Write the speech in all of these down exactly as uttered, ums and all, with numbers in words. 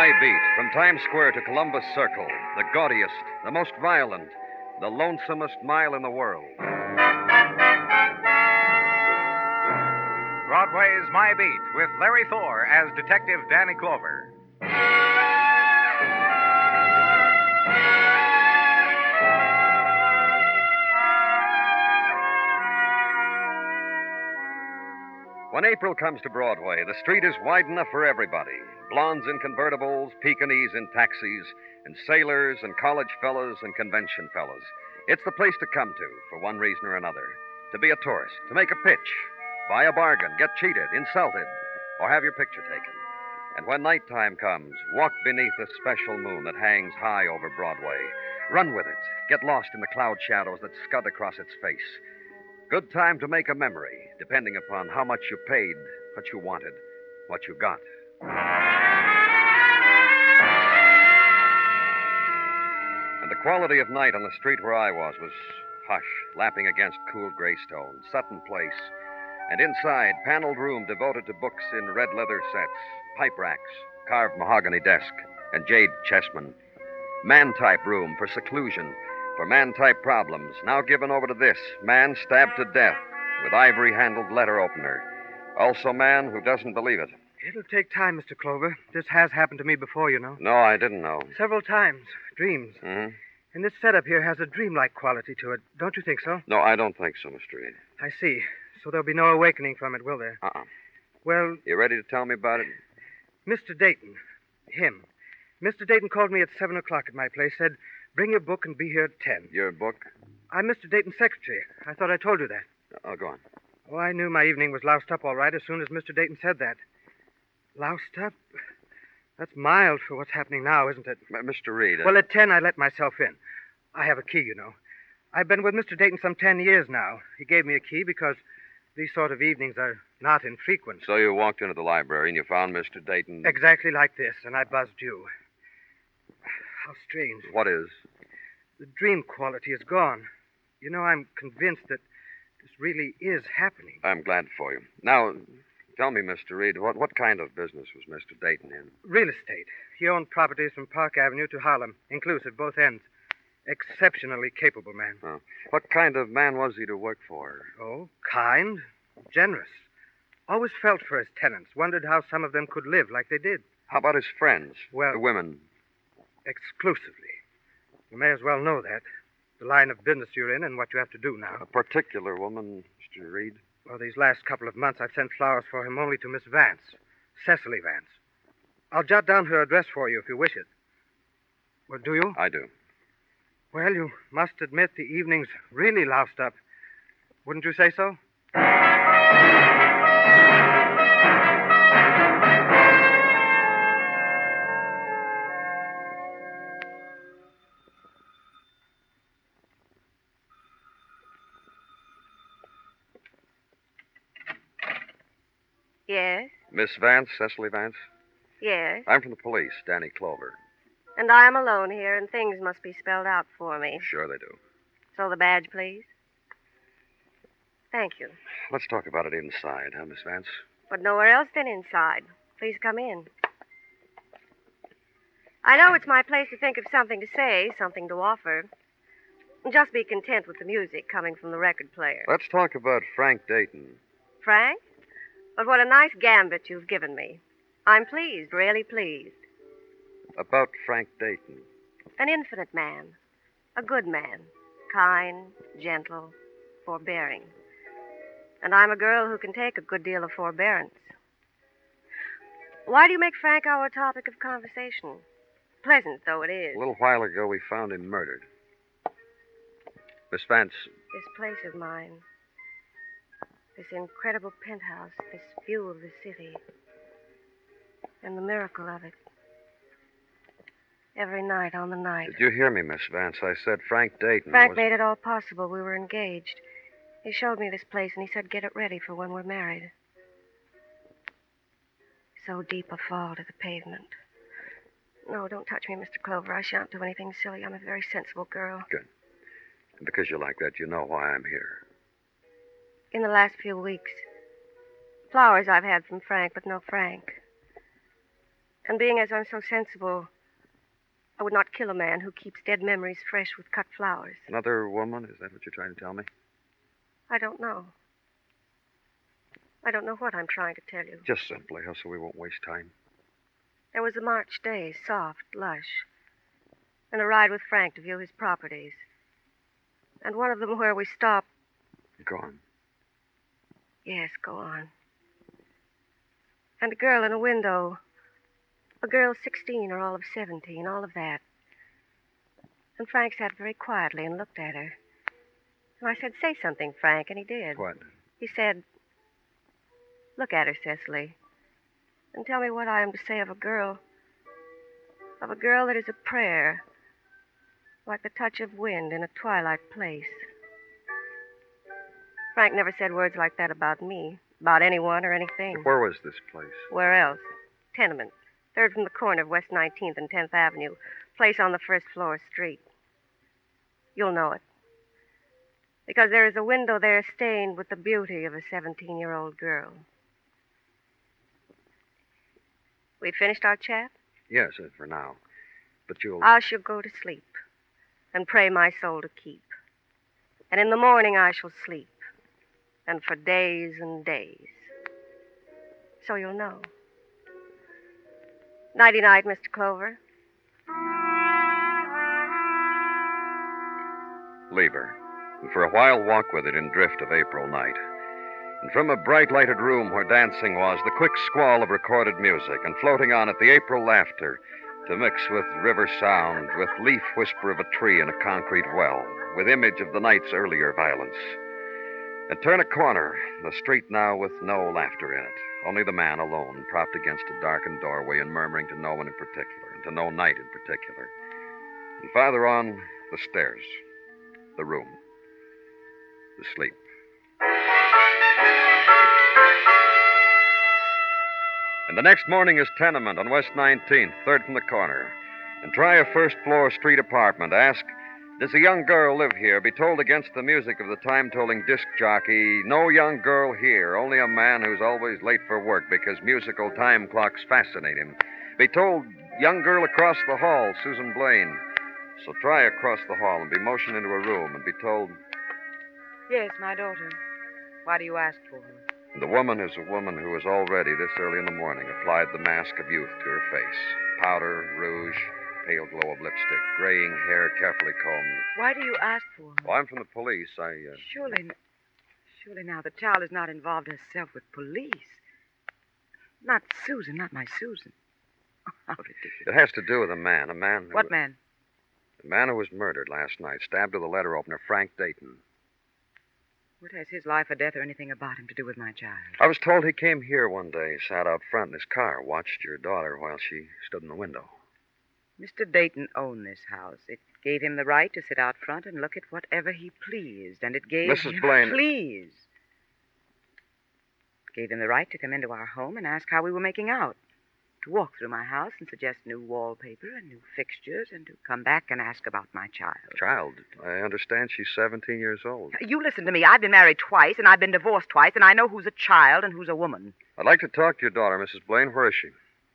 My Beat, from Times Square to Columbus Circle, the gaudiest, the most violent, the lonesomest mile in the world. Broadway's My Beat with Larry Thor as Detective Danny Clover. When April comes to Broadway, the street is wide enough for everybody. Blondes in convertibles, Pekingese in taxis, and sailors and college fellows and convention fellows. It's the place to come to, for one reason or another. To be a tourist, to make a pitch, buy a bargain, get cheated, insulted, or have your picture taken. And when nighttime comes, walk beneath the special moon that hangs high over Broadway. Run with it. Get lost in the cloud shadows that scud across its face. Good time to make a memory, depending upon how much you paid, what you wanted, what you got. And the quality of night on the street where I was was hush, lapping against cool gray stone, Sutton Place. And inside, paneled room devoted to books in red leather sets, pipe racks, carved mahogany desk, and jade chessmen. Man-type room for seclusion, for man-type problems, now given over to this, man stabbed to death with ivory-handled letter opener. Also man who doesn't believe it. It'll take time, Mister Clover. This has happened to me before, you know. No, I didn't know. Several times. Dreams. Mm-hmm. And this setup here has a dreamlike quality to it. Don't you think so? No, I don't think so, Mister Reed. I see. So there'll be no awakening from it, will there? Uh-uh. Well... You ready to tell me about it? Mister Dayton. Him. Mister Dayton called me at seven o'clock at my place, said, bring your book and be here at ten. Your book? I'm Mister Dayton's secretary. I thought I told you that. Oh, go on. Oh, I knew my evening was loused up all right as soon as Mister Dayton said that. Loused up? That's mild for what's happening now, isn't it? M- Mister Reed... Uh... Well, at ten, I let myself in. I have a key, you know. I've been with Mister Dayton some ten years now. He gave me a key because these sort of evenings are not infrequent. So you walked into the library and you found Mister Dayton... Exactly like this, and I buzzed you. How strange. What is? The dream quality is gone. You know, I'm convinced that this really is happening. I'm glad for you. Now, tell me, Mister Reed, what, what kind of business was Mister Dayton in? Real estate. He owned properties from Park Avenue to Harlem, inclusive, both ends. Exceptionally capable man. Oh. What kind of man was he to work for? Oh, kind, generous. Always felt for his tenants, wondered how some of them could live like they did. How about his friends? Well... The women? Exclusively. You may as well know that. The line of business you're in and what you have to do now. A particular woman, Mister Reed? Well, these last couple of months I've sent flowers for him only to Miss Vance. Cecily Vance. I'll jot down her address for you if you wish it. Well, do you? I do. Well, you must admit the evening's really loused up. Wouldn't you say so? Yes? Miss Vance, Cecily Vance? Yes. I'm from the police, Danny Clover. And I am alone here, and things must be spelled out for me. Sure they do. So the badge, please. Thank you. Let's talk about it inside, huh, Miss Vance? But nowhere else than inside. Please come in. I know it's my place to think of something to say, something to offer. Just be content with the music coming from the record player. Let's talk about Frank Dayton. Frank? But what a nice gambit you've given me. I'm pleased, really pleased. About Frank Dayton. An infinite man. A good man. Kind, gentle, forbearing. And I'm a girl who can take a good deal of forbearance. Why do you make Frank our topic of conversation? Pleasant though it is. A little while ago, we found him murdered. Miss Vance. This place of mine. This incredible penthouse. This view of the city. And the miracle of it. Every night on the night. Did you hear me, Miss Vance? I said Frank Dayton Frank was... made it all possible. We were engaged. He showed me this place, and he said, get it ready for when we're married. So deep a fall to the pavement. No, don't touch me, Mister Clover. I shan't do anything silly. I'm a very sensible girl. Good. And because you're like that, you know why I'm here. In the last few weeks, flowers I've had from Frank, but no Frank. And being as I'm so sensible, I would not kill a man who keeps dead memories fresh with cut flowers. Another woman? Is that what you're trying to tell me? I don't know. I don't know what I'm trying to tell you. Just simply, so we won't waste time. There was a March day, soft, lush, and a ride with Frank to view his properties. And one of them where we stopped. Go on. Yes, go on. And a girl in a window. A girl sixteen or all of seventeen, all of that. And Frank sat very quietly and looked at her. And I said, say something, Frank, and he did. What? He said, look at her, Cecily, and tell me what I am to say of a girl, of a girl that is a prayer, like the touch of wind in a twilight place. Frank never said words like that about me, about anyone or anything. Where was this place? Where else? Tenement. Third from the corner of West nineteenth and tenth Avenue. Place on the first floor street. You'll know it. Because there is a window there stained with the beauty of a seventeen-year-old girl. We finished our chat? Yes, uh, for now. But you'll... I shall go to sleep and pray my soul to keep. And in the morning I shall sleep. And for days and days. So you'll know. Nighty-night, Mister Clover. Leave her. And for a while walk with it in drift of April night. And from a bright lighted room where dancing was, the quick squall of recorded music, and floating on it the April laughter, to mix with river sound, with leaf whisper of a tree in a concrete well, with image of the night's earlier violence. And turn a corner, the street now with no laughter in it, only the man alone, propped against a darkened doorway and murmuring to no one in particular, and to no night in particular. And farther on, the stairs, the room, the sleep. And the next morning is tenement on West nineteenth, third from the corner. And try a first-floor street apartment. Ask, does a young girl live here? Be told against the music of the time-tolling disc jockey, no young girl here, only a man who's always late for work because musical time clocks fascinate him. Be told, young girl across the hall, Susan Blaine. So try across the hall and be motioned into a room and be told... Yes, my daughter. Why do you ask for her? And the woman is a woman who has already, this early in the morning, applied the mask of youth to her face. Powder, rouge, pale glow of lipstick, graying hair carefully combed. Why do you ask for her? Well, I'm from the police. I, uh... Surely, surely now the child has not involved herself with police. Not Susan, not my Susan. Oh, how ridiculous. It has to do with a man, a man... Who... What man? The man who was murdered last night, stabbed with a letter opener, Frank Dayton. What has his life or death or anything about him to do with my child? I was told he came here one day, sat out front in his car, watched your daughter while she stood in the window. Mister Dayton owned this house. It gave him the right to sit out front and look at whatever he pleased, and it gave Missus him... Blaine... Please. It gave him the right to come into our home and ask how we were making out, to walk through my house and suggest new wallpaper and new fixtures, and to come back and ask about my child. Child? I understand she's seventeen years old. You listen to me. I've been married twice, and I've been divorced twice, and I know who's a child and who's a woman. I'd like to talk to your daughter, Missus Blaine. Where is she?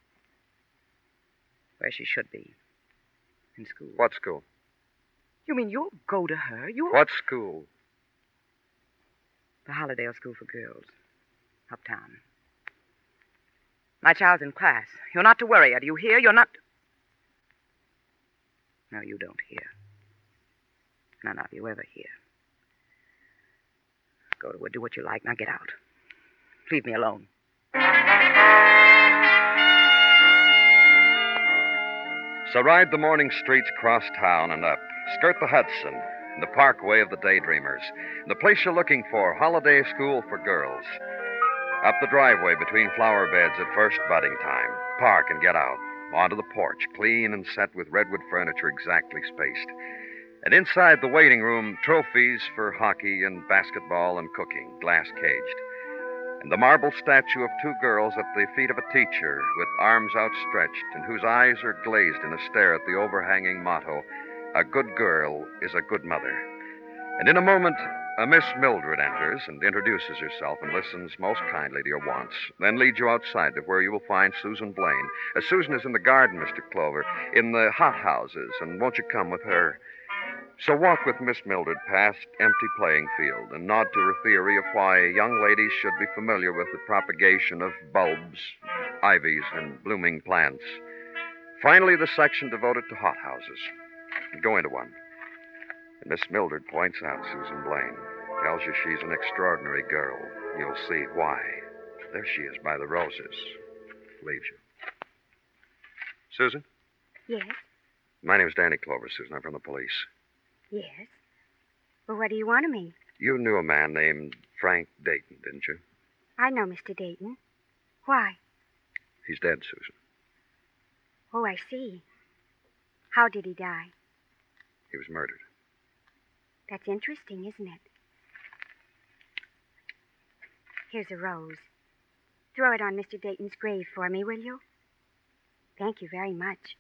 Where she should be. In school. What school? You mean you'll go to her? You'll... What school? The Hollydale School for Girls. Uptown. My child's in class. You're not to worry her. Do you hear? You're not... No, you don't hear. None of you ever hear. Go to her. Do what you like. Now get out. Leave me alone. So ride the morning streets cross town and up. Skirt the Hudson, the parkway of the daydreamers. The place you're looking for, Holiday School for Girls. Up the driveway between flower beds at first budding time. Park and get out. Onto the porch, clean and set with redwood furniture exactly spaced. And inside the waiting room, trophies for hockey and basketball and cooking, glass caged. And the marble statue of two girls at the feet of a teacher with arms outstretched and whose eyes are glazed in a stare at the overhanging motto, a good girl is a good mother. And in a moment, A Miss Mildred enters and introduces herself and listens most kindly to your wants, then leads you outside to where you will find Susan Blaine. Uh, Susan is in the garden, Mister Clover, in the hothouses, and won't you come with her? So walk with Miss Mildred past empty playing field and nod to her theory of why young ladies should be familiar with the propagation of bulbs, ivies, and blooming plants. Finally, the section devoted to hothouses. Go into one. And Miss Mildred points out Susan Blaine, tells you she's an extraordinary girl. You'll see why. There she is by the roses. Leaves you. Susan? Yes, My name's Danny Clover, Susan. I'm from the police. yes. Well, what do you want of me? You knew a man named Frank Dayton, didn't you? I know Mister Dayton. Why? He's dead, Susan. Oh, I see. How did he die? He was murdered. That's interesting, isn't it? Here's a rose. Throw it on Mister Dayton's grave for me, will you? Thank you very much.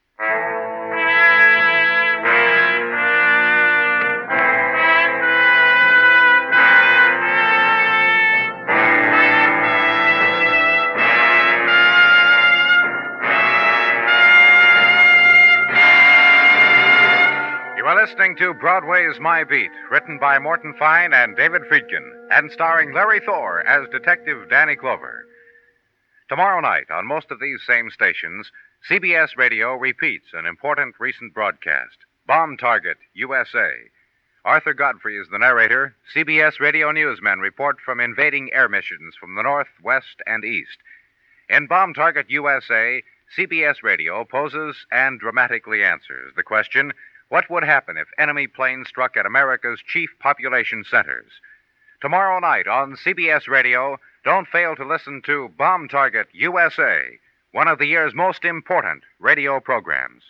You are listening to Broadway's My Beat, written by Morton Fine and David Friedkin, and starring Larry Thor as Detective Danny Clover. Tomorrow night, on most of these same stations, C B S Radio repeats an important recent broadcast, Bomb Target, U S A. Arthur Godfrey is the narrator. C B S Radio newsmen report from invading air missions from the north, west, and east. In Bomb Target, U S A, C B S Radio poses and dramatically answers the question, what would happen if enemy planes struck at America's chief population centers? Tomorrow night on C B S Radio, don't fail to listen to Bomb Target U S A, one of the year's most important radio programs.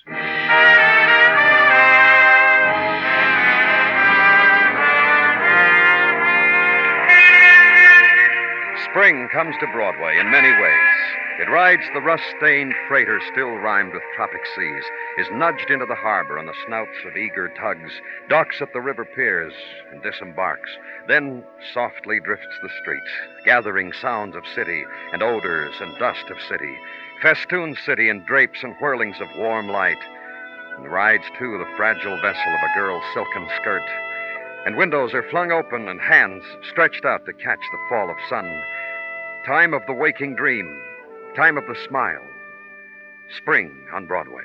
Spring comes to Broadway in many ways. It rides the rust-stained freighter still rhymed with tropic seas, is nudged into the harbor on the snouts of eager tugs, docks at the river piers, and disembarks. Then softly drifts the streets, gathering sounds of city and odors and dust of city, festoons city in drapes and whirlings of warm light, and rides, too, the fragile vessel of a girl's silken skirt. And windows are flung open and hands stretched out to catch the fall of sun. Time of the waking dream. Time of the smile. Spring on Broadway.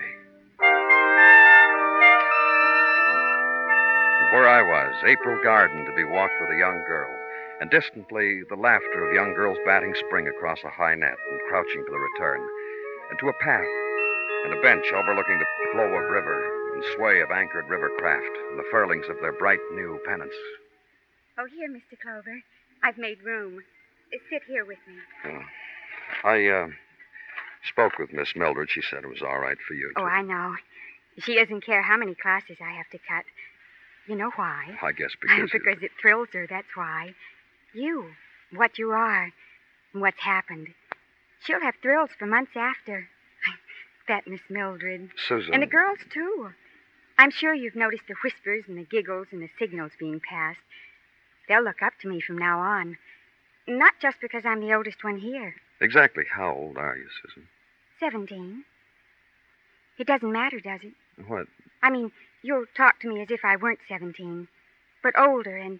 Where I was, April Garden to be walked with a young girl, and distantly the laughter of young girls batting spring across a high net and crouching for the return, and to a path and a bench overlooking the flow of river and sway of anchored river craft and the furlings of their bright new pennants. Oh, here, Mister Clover. I've made room. Sit here with me. Oh. I, uh, spoke with Miss Mildred. She said it was all right for you to... Oh, I know. She doesn't care how many classes I have to cut. You know why? I guess because... you- Because it thrills her, that's why. You, what you are, and what's happened. She'll have thrills for months after. That Miss Mildred. Susan... And the girls, too. I'm sure you've noticed the whispers and the giggles and the signals being passed. They'll look up to me from now on. Not just because I'm the oldest one here. Exactly how old are you, Susan? Seventeen. It doesn't matter, does it? What? I mean, you'll talk to me as if I weren't seventeen, but older, and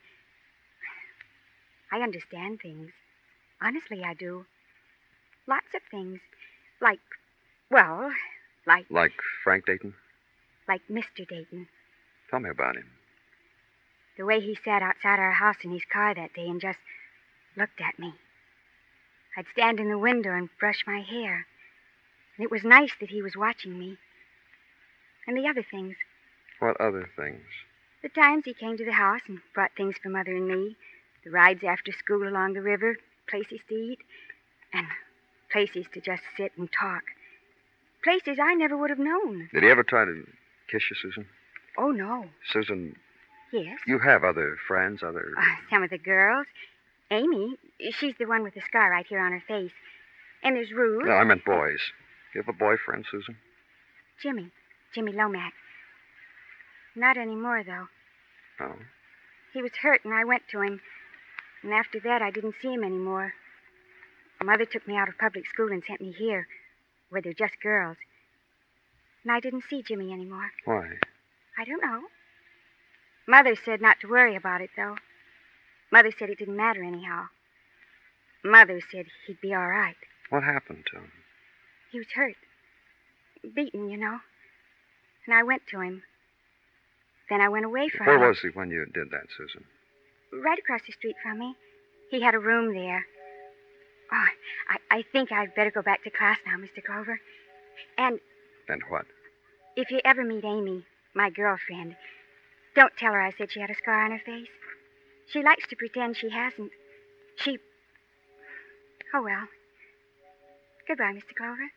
I understand things. Honestly, I do. Lots of things. Like, well, like... Like Frank Dayton? Like Mister Dayton. Tell me about him. The way he sat outside our house in his car that day and just looked at me. I'd stand in the window and brush my hair. And it was nice that he was watching me. And the other things. What other things? The times he came to the house and brought things for Mother and me. The rides after school along the river, places to eat, and places to just sit and talk. Places I never would have known. Did he ever try to kiss you, Susan? Oh, no. Susan, Yes? you have other friends, other... Uh, some of the girls. Amy, she's the one with the scar right here on her face. And there's Ruth. No, I meant boys. You have a boyfriend, Susan? Jimmy. Jimmy Lomax. Not anymore, though. Oh. He was hurt, and I went to him. And after that, I didn't see him anymore. Mother took me out of public school and sent me here, where they're just girls. And I didn't see Jimmy anymore. Why? I don't know. Mother said not to worry about it, though. Mother said it didn't matter anyhow. Mother said he'd be all right. What happened to him? He was hurt. Beaten, you know. And I went to him. Then I went away from him. Where was he when you did that, Susan? Right across the street from me. He had a room there. Oh, I, I think I'd better go back to class now, Mister Clover. And And what? if you ever meet Amy, my girlfriend, don't tell her I said she had a scar on her face. She likes to pretend she hasn't. She... Oh, well. Goodbye, Mister Clover.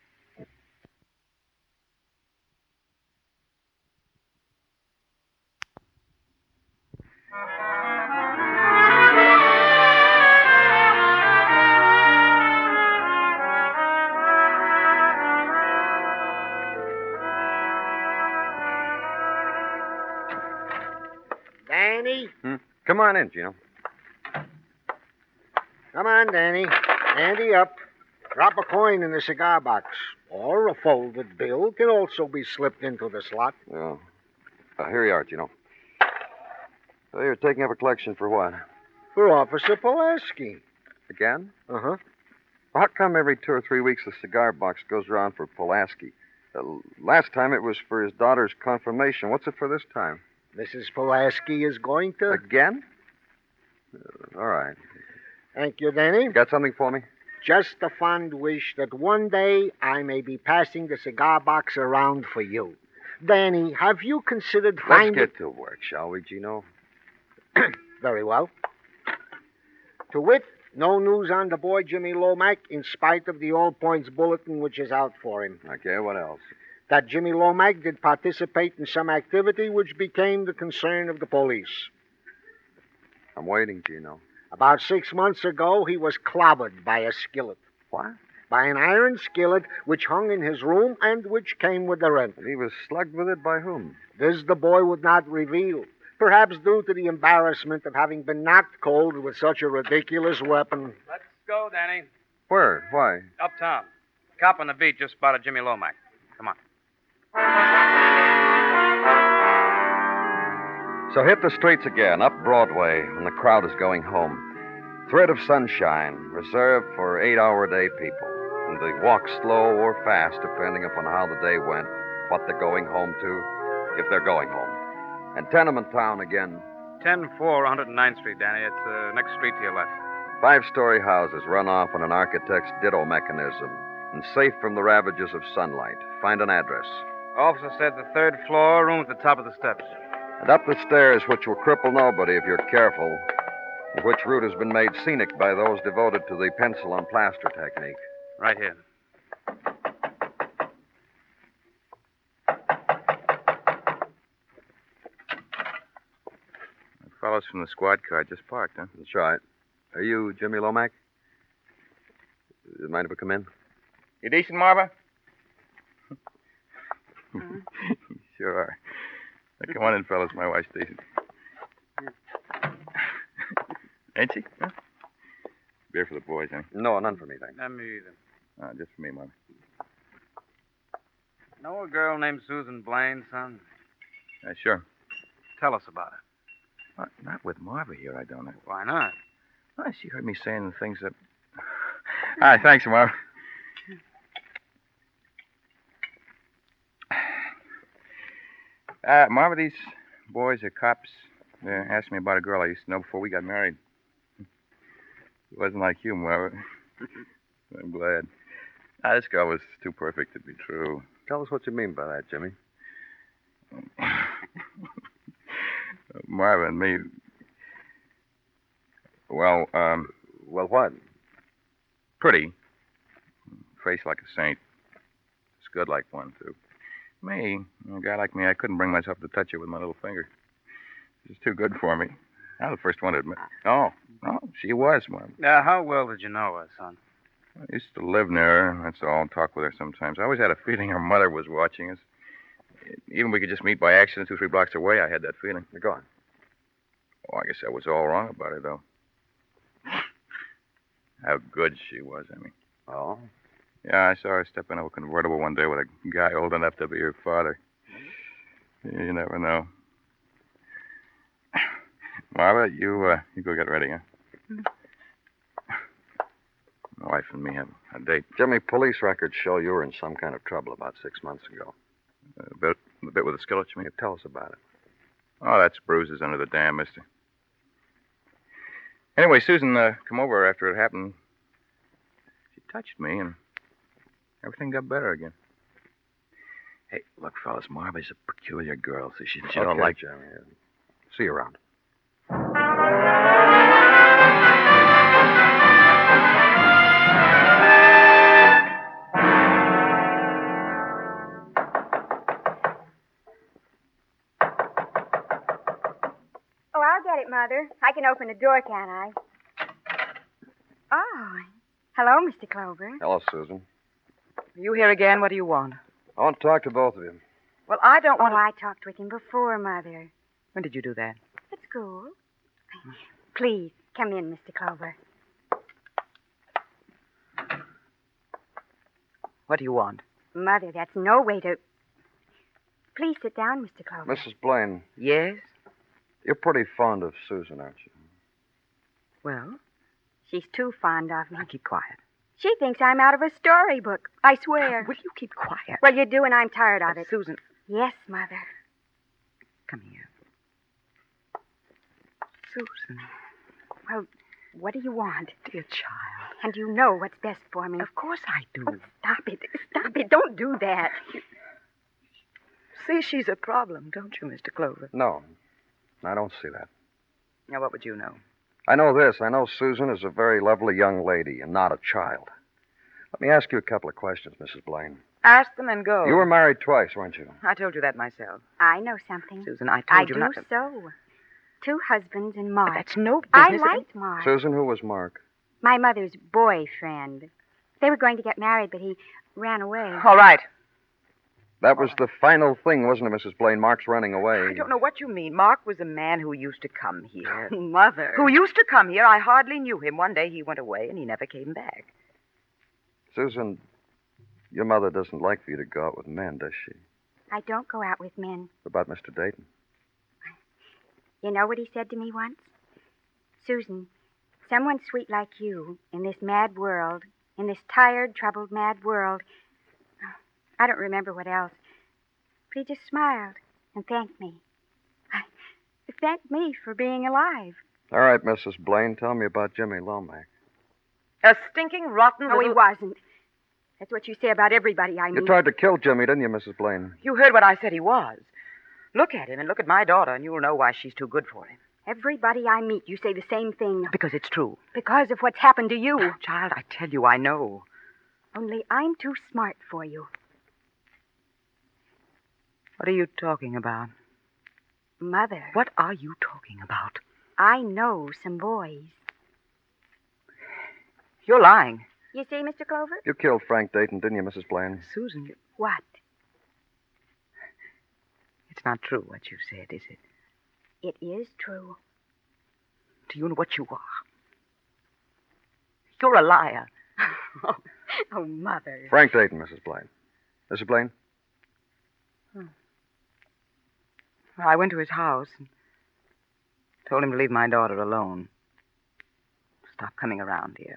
Danny? Hmm? Come on in, Gino. Come on, Danny. Handy up. Drop a coin in the cigar box. Or a folded bill can also be slipped into the slot. Yeah. Uh, here you are, Gino. So you're taking up a collection for what? For Officer Pulaski. Again? Uh-huh. How come every two or three weeks the cigar box goes around for Pulaski? Uh, last time it was for his daughter's confirmation. What's it for this time? Missus Pulaski is going to... Again? Uh, all right. Thank you, Danny. Got something for me? Just a fond wish that one day I may be passing the cigar box around for you. Danny, have you considered finding... Let's get to work, shall we, Gino? Very well. To wit, no news on the boy Jimmy Lomack in spite of the All Points Bulletin which is out for him. Okay, what else? That Jimmy Lomack did participate in some activity which became the concern of the police. I'm waiting, Gino. About six months ago, he was clobbered by a skillet. What? By an iron skillet which hung in his room and which came with the rent. And he was slugged with it by whom? This the boy would not reveal. Perhaps due to the embarrassment of having been knocked cold with such a ridiculous weapon. Let's go, Danny. Where? Why? Uptown. Cop on the beat just spotted Jimmy Lomack. Come on. So hit the streets again, up Broadway, when the crowd is going home. Thread of sunshine, reserved for eight-hour-day people. And they walk slow or fast, depending upon how the day went, what they're going home to, if they're going home. And Tenement Town again. ten four one oh ninth Street, Danny. It's the uh, next street to your left. Five-story houses run off on an architect's ditto mechanism and safe from the ravages of sunlight. Find an address. Officer said the third floor, room at the top of the steps. And up the stairs, which will cripple nobody if you're careful, and which route has been made scenic by those devoted to the pencil and plaster technique. Right here. The fellows from the squad car just parked, huh? That's right. Are you Jimmy Lomack? You mind if I come in? You decent, Marva? Sure are. Now, come on in, fellas. My wife's decent. Ain't she? Huh? Beer for the boys, huh? No, none for me, thanks. Not me either. Uh, just for me, Marva. Know a girl named Susan Blaine, son? Uh, sure. Tell us about her. Not, not with Marva here, I don't know. Why not? Oh, she heard me saying the things that... All right, thanks, Marva. Uh, Marva, these boys are cops. They asked me about a girl I used to know before we got married. It wasn't like you, Marva. I'm glad. Ah, this girl was too perfect to be true. Tell us what you mean by that, Jimmy. Marva and me... Well, um... Well, what? Pretty. Face like a saint. It's good like one, too. Me, a guy like me, I couldn't bring myself to touch her with my little finger. She was too good for me. I was the first one to admit. Oh, no, she was, Marva. Now, how well did you know her, son? I used to live near her, that's all. Talk with her sometimes. I always had a feeling her mother was watching us. Even we could just meet by accident two, three blocks away, I had that feeling. Now, go on. Oh, I guess I was all wrong about her, though. How good she was, I mean. Oh? Yeah, I saw her step into a convertible one day with a guy old enough to be her father. You never know. Marva, you, uh, you go get ready, huh? Hmm. My wife and me have a date. Jimmy, police records show you were in some kind of trouble about six months ago. A bit, a bit with the skillet, you mean? Yeah, tell us about it. Oh, that's bruises under the dam, mister. Anyway, Susan uh, come over after it happened. She touched me, and everything got better again. Hey, look, fellas, Marva's a peculiar girl, so she, she okay, don't like... Jimmy. See you around. Oh, I'll get it, Mother. I can open the door, can't I? Oh, hello, Mister Clover. Hello, Susan. You here again? What do you want? I want to talk to both of you. Well, I don't Oh, want to... I talked with him before, Mother. When did you do that? At school. Please, come in, Mister Clover. What do you want? Mother, that's no way to... Please sit down, Mister Clover. Missus Blaine, Yes? you're pretty fond of Susan, aren't you? Well, She's too fond of me. now keep quiet. She thinks I'm out of a storybook. I swear. Will you keep quiet? Well, you do, and I'm tired of Uh, it. Susan, Yes, Mother. come here. Susan, Well, what do you want? dear child. And you know what's best for me. Of course I do. Oh, stop it. Stop it. Don't do that. See, she's a problem, don't you, Mister Clover? No, I don't see that. Now, what would you know? I know this. I know Susan is a very lovely young lady and not a child. Let me ask you a couple of questions, Missus Blaine. Ask them and go. You were married twice, weren't you? I told you that myself. I know something. Susan, I I told you do not to... so. Two husbands and Mark. That's no I business. liked Mark. Susan, who was Mark? My mother's boyfriend. They were going to get married, but he ran away. All right. That was the final thing, wasn't it, Missus Blaine? Mark's running away. I don't know what you mean. Mark was a man who used to come here. Mother. Who used to come here. I hardly knew him. One day he went away and he never came back. Susan, your mother doesn't like for you to go out with men, does she? I don't go out with men. What about Mister Dayton? You know what he said to me once? Susan, someone sweet like you, in this mad world, in this tired, troubled, mad world, I don't remember what else, but he just smiled and thanked me. He thanked me for being alive. All right, Missus Blaine, tell me about Jimmy Lomax. A stinking, rotten Oh, little... he wasn't. That's what you say about everybody I You meet. tried to kill Jimmy, didn't you, Missus Blaine? You heard what I said he was. Look at him and look at my daughter, and you'll know why she's too good for him. Everybody I meet, you say the same thing. Because it's true. Because of what's happened to you. Oh, child, I tell you, I know. Only I'm too smart for you. What are you talking about? Mother. What are you talking about? I know some boys. You're lying. You see, Mister Clover? You killed Frank Dayton, didn't you, Missus Blaine? Susan, you... What? It's not true what you said, is it? It is true. Do you know what you are? You're a liar. oh, oh, Mother. Frank Dayton, Missus Blaine. Missus Blaine? Hmm. I went to his house and told him to leave my daughter alone. Stop coming around here.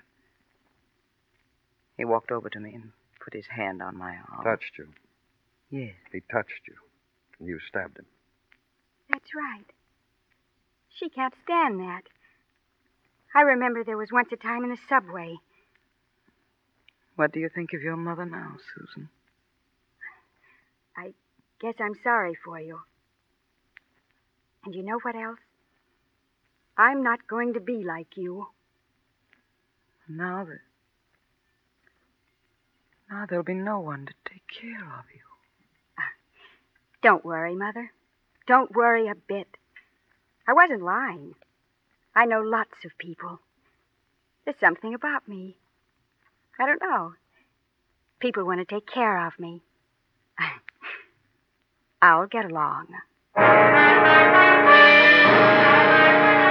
He walked over to me and put his hand on my arm. Touched you. Yes. He touched you. And you stabbed him. That's right. She can't stand that. I remember there was once a time in the subway. What do you think of your mother now, Susan? I guess I'm sorry for you. And you know what else? I'm not going to be like you. Now that... Now there'll be no one to take care of you. Don't worry, Mother. Don't worry a bit. I wasn't lying. I know lots of people. There's something about me. I don't know. People want to take care of me. I'll get along.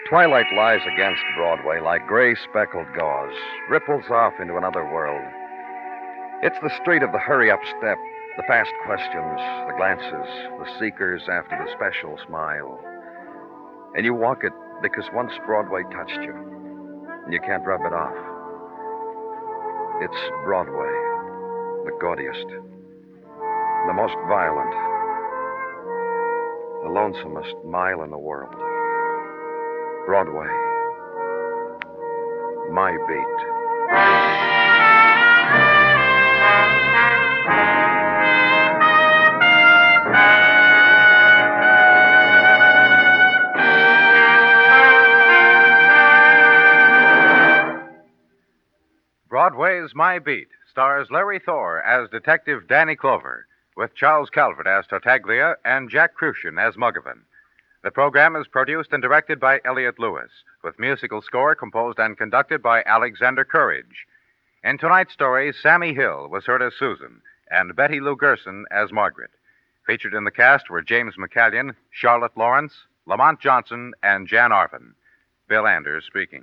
Twilight lies against Broadway like gray speckled gauze, ripples off into another world. It's the street of the hurry-up step, the fast questions, the glances, the seekers after the special smile. And you walk it because once Broadway touched you, and you can't rub it off. It's Broadway, the gaudiest, the most violent, the lonesomest mile in the world. Broadway, my beat. Broadway's My Beat stars Larry Thor as Detective Danny Clover, with Charles Calvert as Tartaglia and Jack Crucian as Muggavan. The program is produced and directed by Elliott Lewis, with musical score composed and conducted by Alexander Courage. In tonight's story, Sammy Hill was heard as Susan, and Betty Lou Gerson as Margaret. Featured in the cast were James McCallion, Charlotte Lawrence, Lamont Johnson, and Jan Arvin. Bill Anders speaking.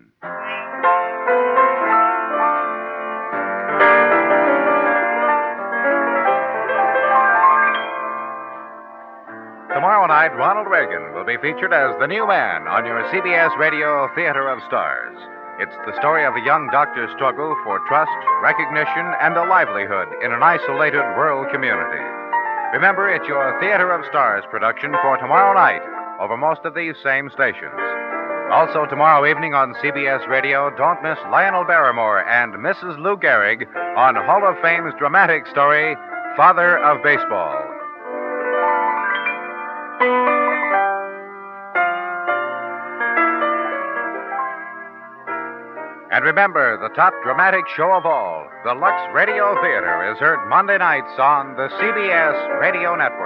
Tomorrow night, Ronald Reagan will be featured as the new man on your C B S Radio Theater of Stars. It's the story of a young doctor's struggle for trust, recognition, and a livelihood in an isolated rural community. Remember, it's your Theater of Stars production for tomorrow night over most of these same stations. Also, tomorrow evening on C B S Radio, don't miss Lionel Barrymore and Missus Lou Gehrig on Hall of Fame's dramatic story, Father of Baseball. And remember, the top dramatic show of all, the Lux Radio Theater, is heard Monday nights on the C B S Radio Network.